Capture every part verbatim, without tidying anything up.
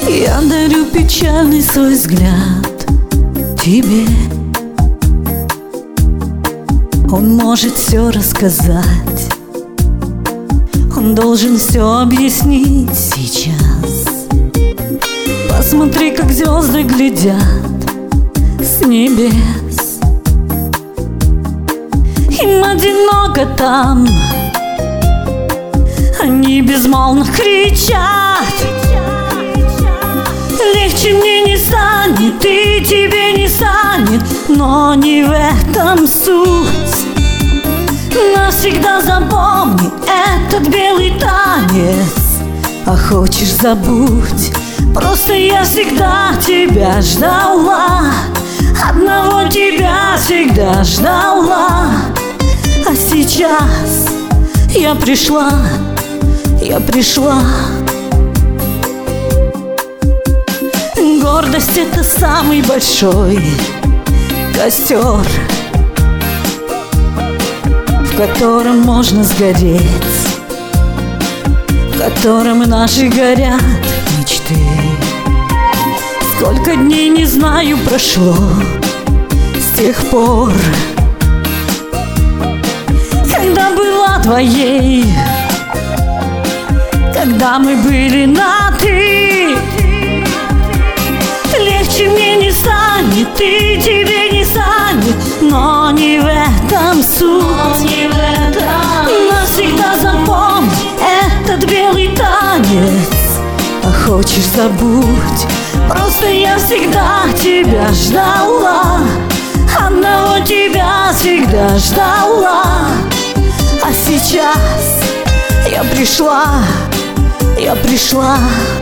Я дарю печальный свой взгляд тебе. Он может все рассказать, он должен все объяснить сейчас. Посмотри, как звезды глядят с небес. Им одиноко там, они безмолвно кричат. Легче мне не станет, и тебе не станет, но не в этом суть. Навсегда запомни этот белый танец. А хочешь, забудь, просто я всегда тебя ждала. Одного тебя всегда ждала. А сейчас я пришла, я пришла. Гордость — это самый большой костер, в котором можно сгореть, в котором наши горят мечты. Сколько дней, не знаю, прошло с тех пор, когда была твоей, когда мы были на «ты». Легче мне не станет, и тебе не станет, но не в этом суть. Не в этом. Навсегда запомни этот белый танец. А хочешь, забудь, просто я всегда тебя ждала. Одного тебя всегда ждала. А сейчас я пришла, я пришла.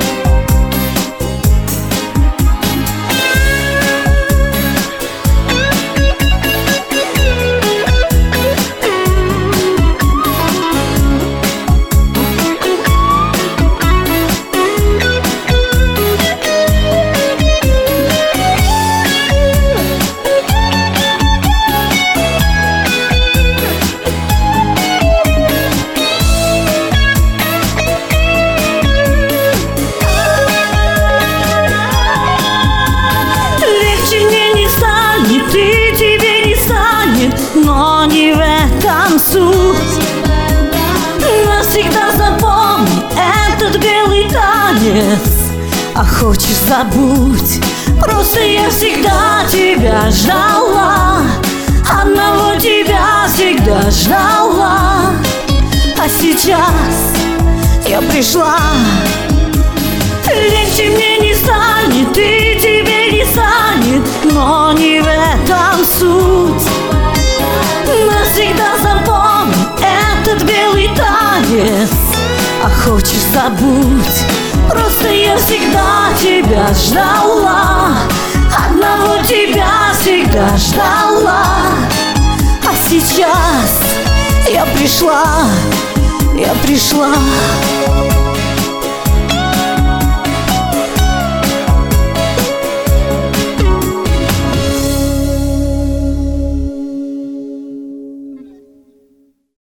Но не в этом суть. Навсегда запомни этот белый танец. А хочешь, забудь, просто я всегда тебя ждала. Одного тебя всегда ждала. А сейчас я пришла. Легче мне не станет, и тебе не станет, но не в этом суть. Навсегда запомни этот белый танец. А хочешь, забудь, просто я всегда тебя ждала. Одного тебя всегда ждала. А сейчас я пришла, я пришла.